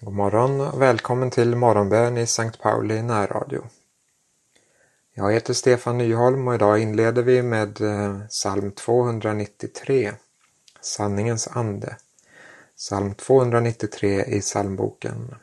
God morgon och välkommen till morgonbön i Sankt Pauli närradio. Jag heter Stefan Nyholm och idag inleder vi med psalm 293, Sanningens ande. Psalm 293 i psalmboken.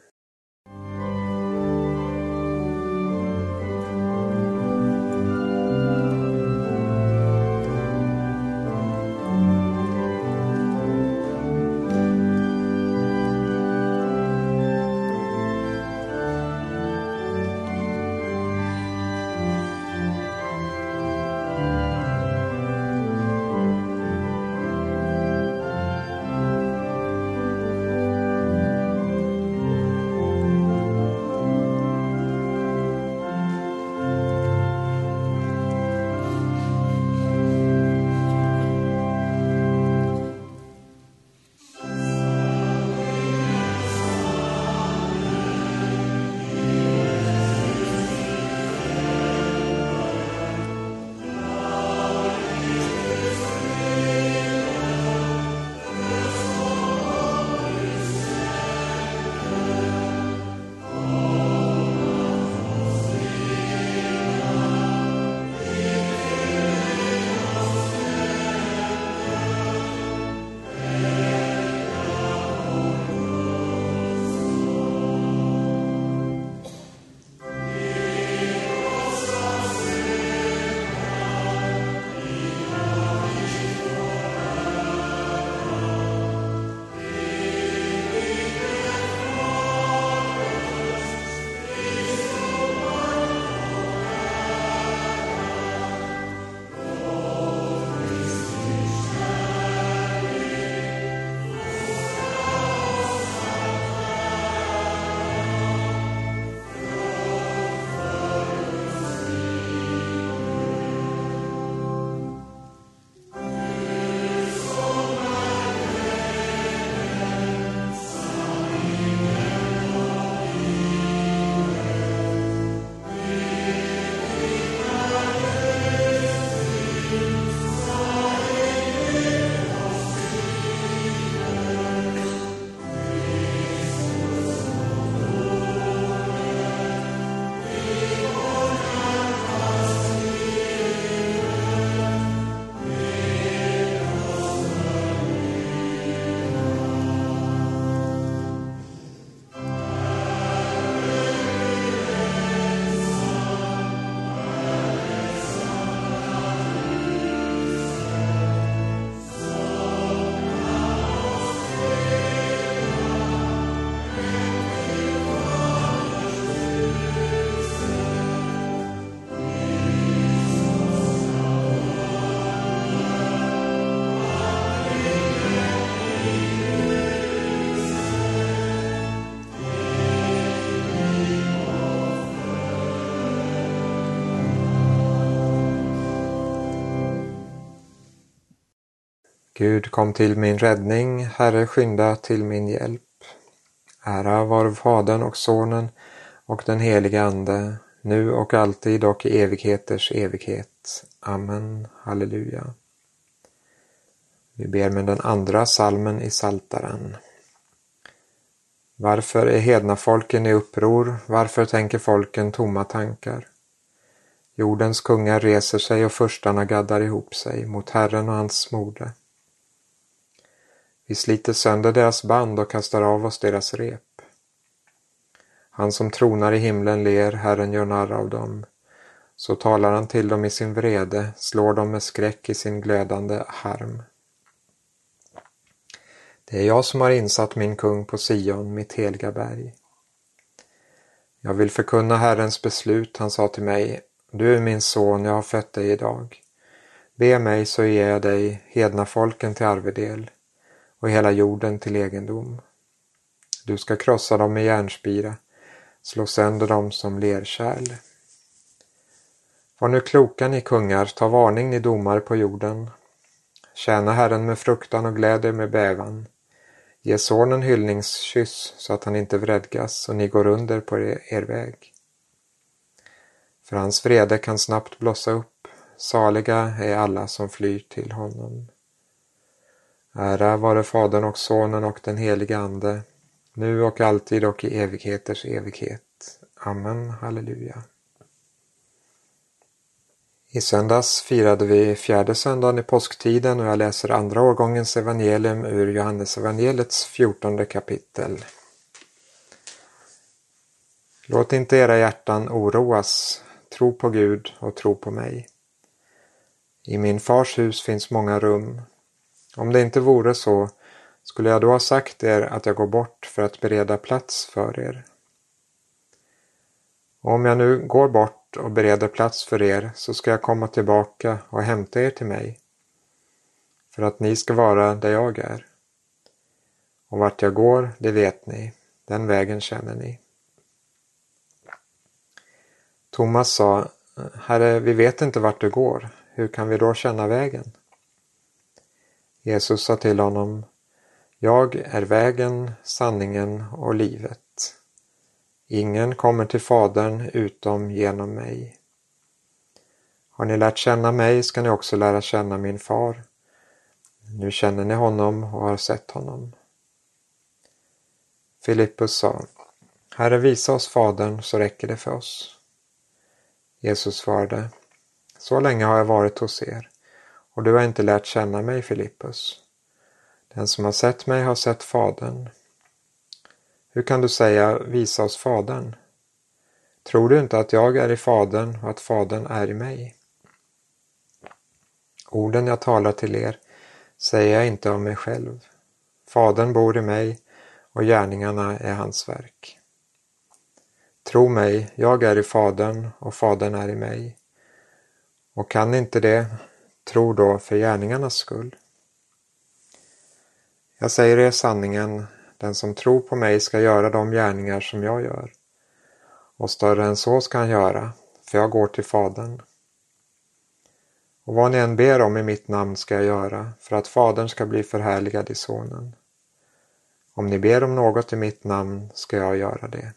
Gud, kom till min räddning, Herre, skynda till min hjälp. Ära vare Fadern och Sonen och den helige Ande, nu och alltid och i evigheters evighet. Amen. Halleluja. Vi ber med den andra psalmen i Psaltaren. Varför är hedna folken i uppror? Varför tänker folken tomma tankar? Jordens kungar reser sig och furstarna gaddar ihop sig mot Herren och hans mode. Vi sliter sönder deras band och kastar av oss deras rep. Han som tronar i himlen ler, Herren gör narr av dem. Så talar han till dem i sin vrede, slår dem med skräck i sin glödande harm. Det är jag som har insatt min kung på Sion, mitt heliga berg. Jag vill förkunna Herrens beslut, han sa till mig, du är min son, jag har fött dig idag. Be mig så ger jag dig hedna folken till arvedel och hela jorden till egendom. Du ska krossa dem med järnspira, slå sönder dem som lerkärl. Var nu kloka ni kungar, ta varning ni domar på jorden. Tjäna Herren med fruktan och glädje med bävan. Ge sonen hyllningskyss så att han inte vredgas och ni går under på er väg. För hans vrede kan snabbt blossa upp, saliga är alla som flyr till honom. Ära vare Fadern och Sonen och den helige Ande, nu och alltid och i evigheters evighet. Amen, halleluja. I söndags firade vi fjärde söndagen i påsktiden och jag läser andra årgångens evangelium ur Johannes evangeliets 14:e kapitel. Låt inte era hjärtan oroas, tro på Gud och tro på mig. I min fars hus finns många rum. Om det inte vore så, skulle jag då ha sagt er att jag går bort för att bereda plats för er. Och om jag nu går bort och bereder plats för er, så ska jag komma tillbaka och hämta er till mig, för att ni ska vara där jag är. Och vart jag går, det vet ni, den vägen känner ni. Thomas sa, Herre, vi vet inte vart du går, hur kan vi då känna vägen? Jesus sa till honom, jag är vägen, sanningen och livet. Ingen kommer till Fadern utom genom mig. Har ni lärt känna mig ska ni också lära känna min far. Nu känner ni honom och har sett honom. Filippus sa, Herre, visa oss Fadern så räcker det för oss. Jesus svarade, så länge har jag varit hos er, och du har inte lärt känna mig, Filippus. Den som har sett mig har sett Fadern. Hur kan du säga, visa oss Fadern? Tror du inte att jag är i Fadern och att Fadern är i mig? Orden jag talar till er säger jag inte om mig själv. Fadern bor i mig och gärningarna är hans verk. Tro mig, jag är i Fadern och Fadern är i mig. Och kan inte det, tro då för gärningarnas skull. Jag säger er sanningen, den som tror på mig ska göra de gärningar som jag gör. Och större än så ska han göra, för jag går till Fadern. Och vad ni än ber om i mitt namn ska jag göra, för att Fadern ska bli förhärligad i Sonen. Om ni ber om något i mitt namn ska jag göra det.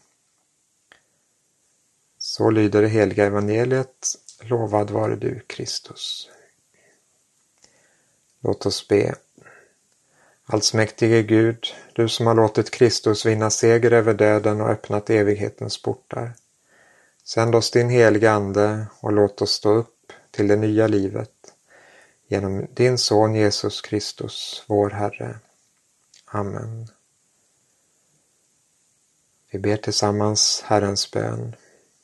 Så lyder det heliga evangeliet, lovad vare du, Kristus. Låt oss be. Allsmäktige Gud, du som har låtit Kristus vinna seger över döden och öppnat evighetens portar. Sänd oss din heliga ande och låt oss stå upp till det nya livet. Genom din son Jesus Kristus, vår Herre. Amen. Vi ber tillsammans Herrens bön.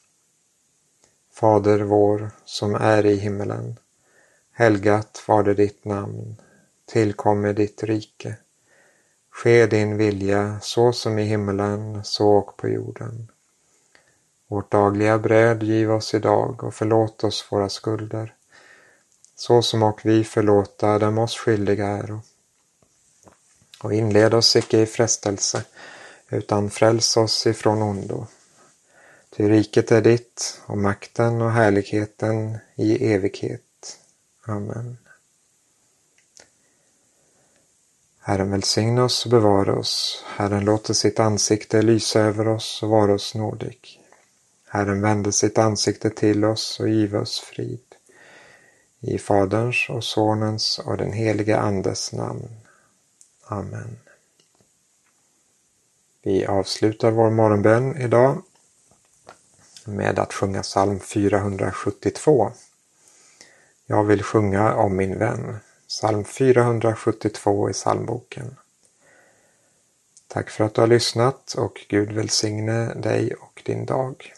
Fader vår som är i himmelen. Helgat var det ditt namn. Tillkommer ditt rike. Ske din vilja så som i himmelen så och på jorden. Vårt dagliga bröd giv oss idag och förlåt oss våra skulder. Så som och vi förlåta dem oss skyldiga äro. Och inled oss icke i frestelse utan fräls oss ifrån ondo. Ty riket är ditt och makten och härligheten i evighet. Amen. Herren välsigne oss och bevara oss. Herren låter sitt ansikte lysa över oss och vara oss nådig. Herren vände sitt ansikte till oss och giv oss frid. I Faderns och Sonens och den helige Andes namn. Amen. Vi avslutar vår morgonbön idag med att sjunga psalm 472. Jag vill sjunga om min vän. Psalm 472 i psalmboken. Tack för att du har lyssnat och Gud välsigne dig och din dag.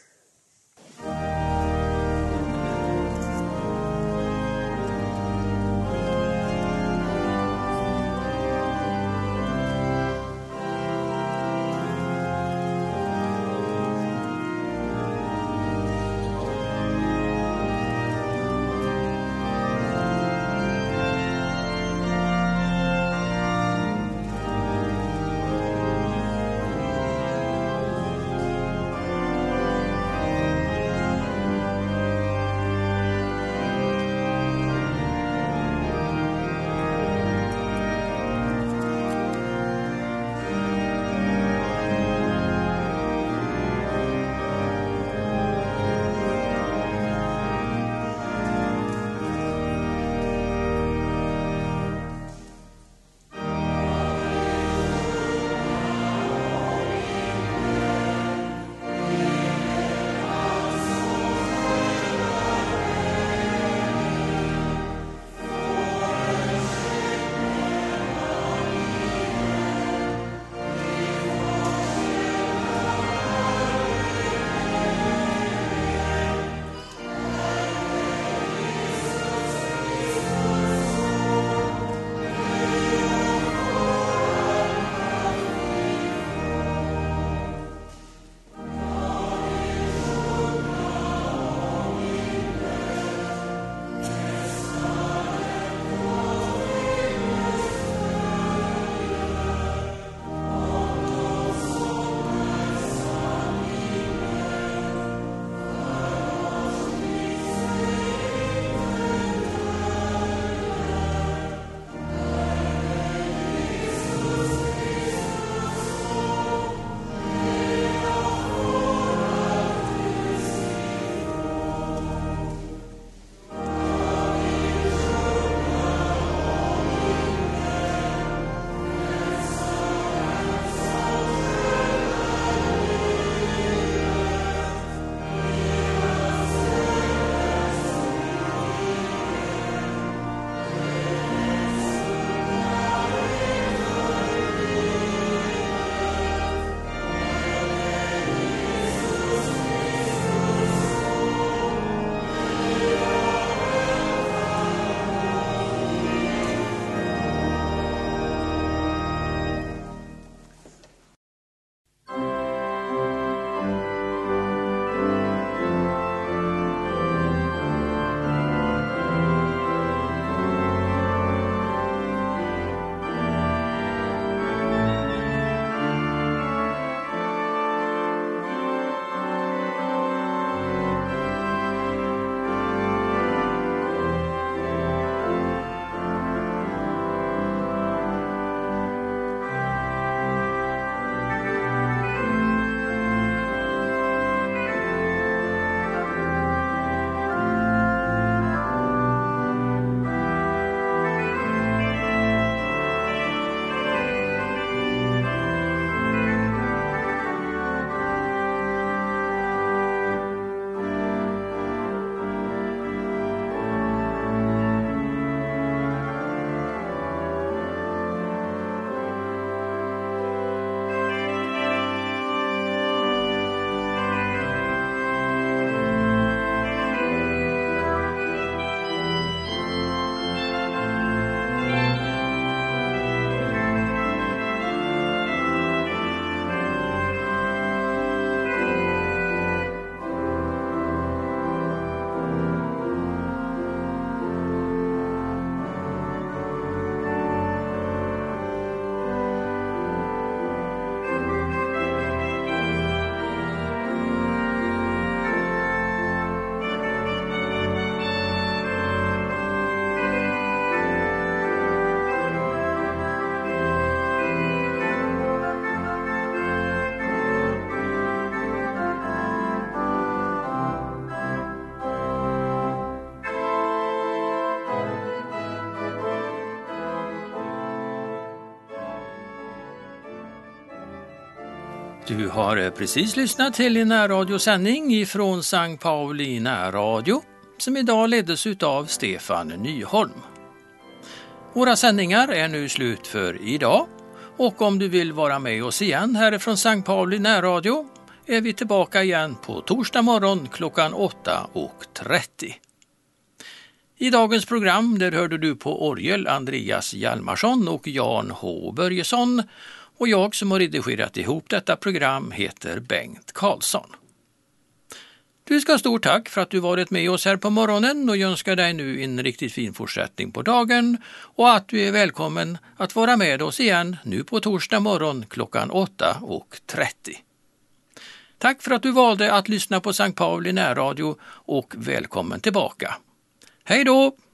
Du har precis lyssnat till en närradiosändning ifrån Sankt Pauli närradio som idag leddes av Stefan Nyholm. Våra sändningar är nu slut för idag och om du vill vara med oss igen härifrån Sankt Pauli närradio är vi tillbaka igen på torsdag morgon klockan 8:30. I dagens program där hörde du på orgel Andreas Hjalmarsson och Jan H. Börjesson och jag som har redigerat ihop detta program heter Bengt Karlsson. Du ska ha stort tack för att du varit med oss här på morgonen och jag önskar dig nu en riktigt fin fortsättning på dagen och att du är välkommen att vara med oss igen nu på torsdag morgon klockan 8:30. Tack för att du valde att lyssna på Sankt Pauli närradio och välkommen tillbaka. Hej då!